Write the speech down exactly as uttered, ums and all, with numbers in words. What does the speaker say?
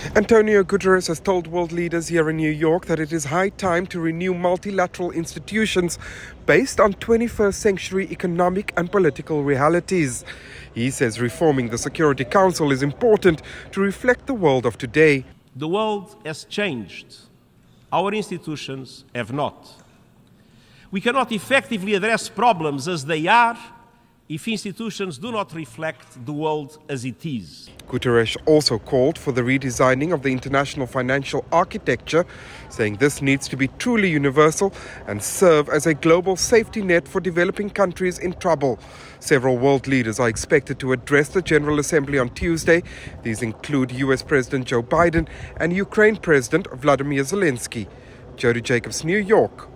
Antonio Guterres has told world leaders here in New York that it is high time to renew multilateral institutions based on twenty-first century economic and political realities. He says reforming the Security Council is important to reflect the world of today. The world has changed. Our institutions have not. We cannot effectively address problems as they are if institutions do not reflect the world as it is. Guterres also called for the redesigning of the international financial architecture, saying this needs to be truly universal and serve as a global safety net for developing countries in trouble. Several world leaders are expected to address the General Assembly on Tuesday. These include U S President Joe Biden and Ukraine President Vladimir Zelensky. Jody Jacobs, New York.